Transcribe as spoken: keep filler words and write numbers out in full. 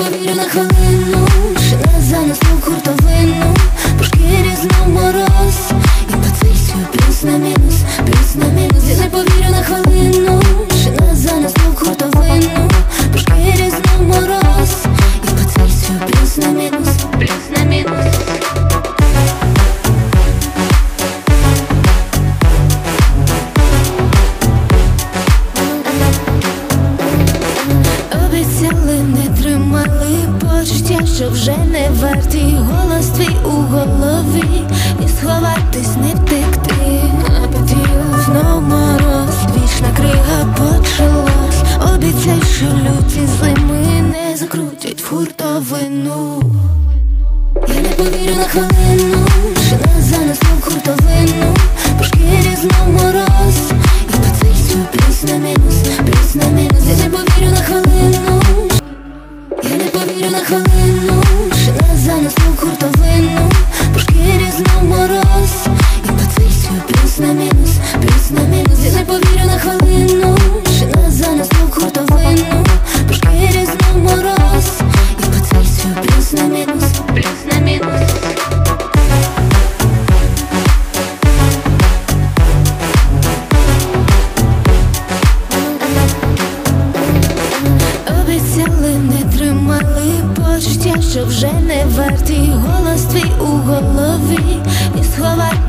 повірю на хвилину, що не занесло хуртовину, по шкірі знов мороз, і подвисю плюс на мінус, плюс на мінус. Я не повірю на хвилину, що не занесло хуртовину, по шкірі знов мороз, і подвисю плюс на мінус, плюс на мінус. Не тримали почуття, що вже не варті. Голос твій у голові, і сховатись, не втекти. А потім знов мороз, вічна крига почалась. Обіцяй, що люті зими не закрутять в хуртовину. Я не повірю на хвилину, що не занесло в хуртовину, по шкірі знов мороз, і подвисю плюс на мінус, плюс на мінус. Я не повірю на хвилину, я не повірю на хвилину, що не занесло в хуртовину, по шкірі знов мороз, і подвисю плюс на мінус, плюс на мінус. Я не повірю на хвилину, що не занесло в хуртовину, по шкірі знов мороз, і подвисю плюс на мінус, плюс на мінус. Обіцяли, не тримали почуття, що вже не варті. Голос твій у голові, і сховати